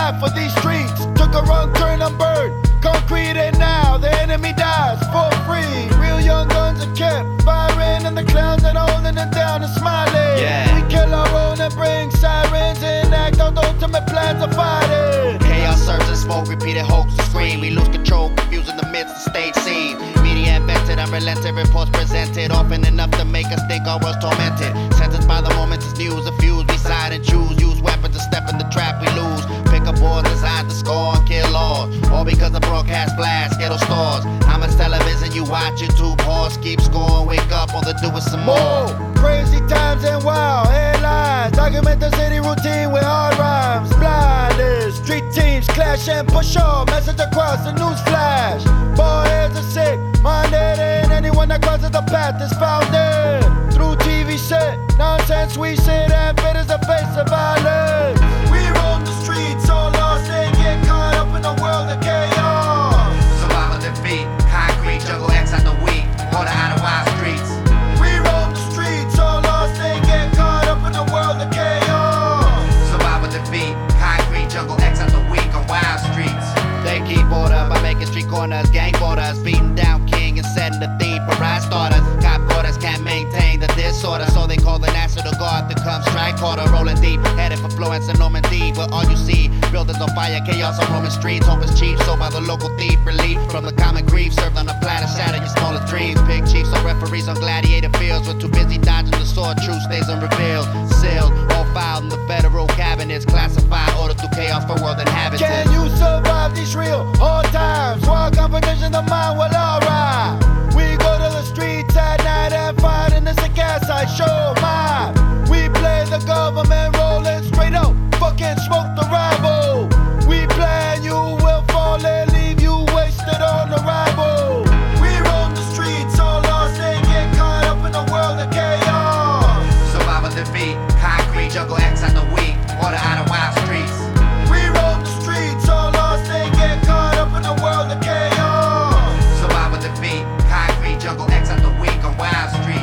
life for these streets. Took a wrong turn, I'm burned. Concrete and now the enemy dies for free. Real young guns are kept firing, and the clowns that are holding it down are smiling. Yeah. We kill our own and bring sirens and act out the ultimate plans of fighting. Chaos surges and smoke, repeated hoax and scream. We lose control, confusing the midst of stage scene. Media invented, unrelenting reports presented, often enough to make us think our world's tormented. Sentenced by the moment it's news, a fuse, we side and choose. Use weapons to step in the trap, we lose. Pick up boards designed to score and kill all. All because the broadcast blast, ghetto stores. How much television you watch, YouTube pause, keep scoring, wake up, all to do is some more. Crazy times and wild headlines. Document the city routine with hard rhymes. Blinders, street teams clash and push on. Message across the news flash. Ball heads are sick, minded, and anyone that crosses the path is founded. Through TV set, nonsense we sit and fit as the face of violence. We roam the streets all lost and get caught up in a world of chaos. Survival defeat, concrete, jungle X out the week. Order out of wild streets. We roam the streets all lost and get caught up in a world of chaos. Survival defeat, concrete, jungle X out the week on wild streets. They keep order by making street corners, gang borders, beating down king and setting the theme for ride starters. Cop quarters can't maintain the disorder, so they call the National Guard to come strike harder. Rolling deep, headed for Florence and Normandy, where all you see buildings on fire, chaos on Roman streets. Hope is cheap, sold by the local thief. Relief from the common grief, served on a platter, shatter your smallest dreams. Big chiefs or referees on gladiator fields, we're too busy dodging the sword. Truth stays unrevealed, sealed, all filed in the federal cabinets. Classified, order through chaos for world inhabitants. Can you survive these real hard times? While competition of mind, well, alright. We go to the streets at night and fight, and it's a gas I show mine. We play the government rolling straight up, fucking smoke the rival. We plan, you will fall and leave you wasted on the rival. We roam the streets all lost and get caught up in a world of chaos. Survival defeat, concrete, jungle X out the week. Order out of wild streets. We roam the streets all lost and get caught up in a world of chaos. Survival defeat, concrete, jungle X out the week on wild streets.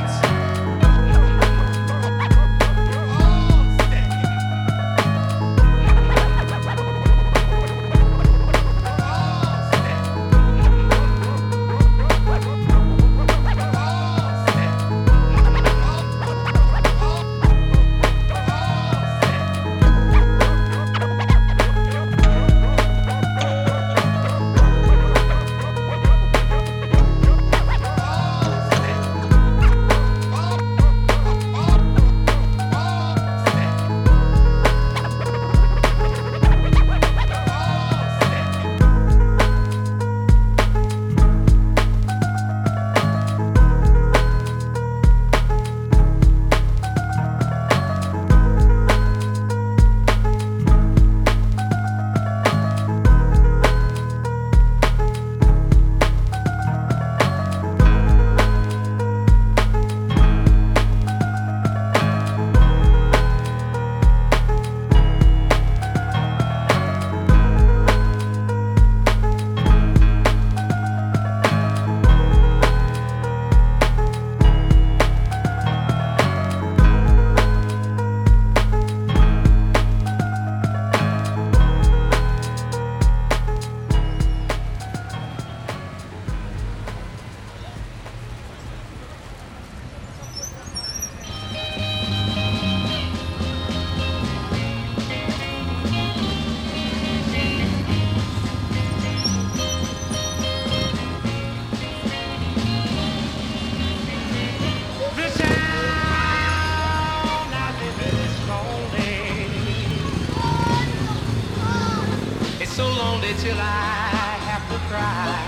Till I have to cry.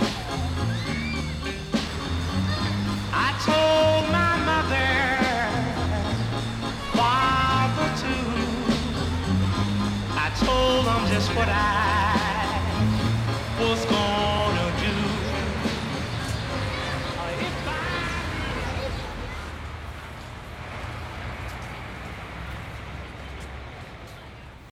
I told my mother, father too. I told them just what I was going